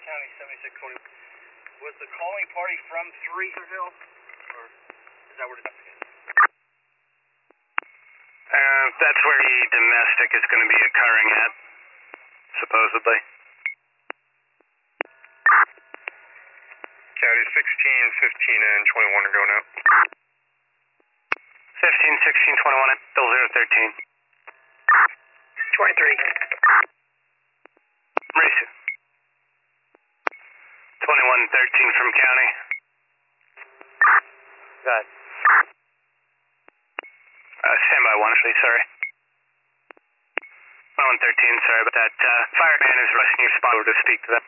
County 7620. Was the calling party from 3 Hill? Or is that where it's at? That's where the domestic is going to be occurring at, supposedly. County 16, 15, and 21 are going out. 15, 16, 21, Bill 013. 23. Mauricio. 2113 from county. Go ahead. Standby 1, please, sorry. 2113, sorry about that. Fireman is rushing your spot to speak to them.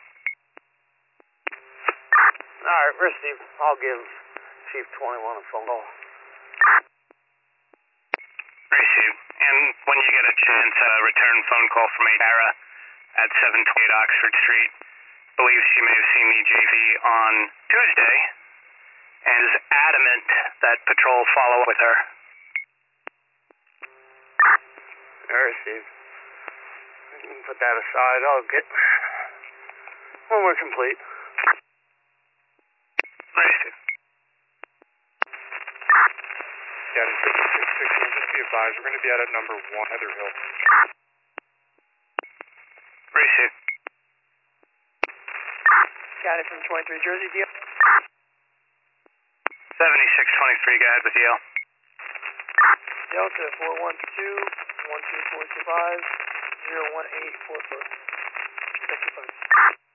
Alright, Rusty, I'll give Chief 21 a phone call. Mauricio, and when you get a chance, return phone call from Adara at 728 Oxford Street. Believes she may have seen the JV on Tuesday and is adamant that patrol follow up with her. Alright, Steve. We can put that aside. I'll get when we're complete. Mauricio. County 6616, just be advised, we're going to be out at number 1 Heather Hill. Mauricio. County from 23 Jersey, deal. 7623, go ahead with Yale. Delta 412 12425 01844. 65.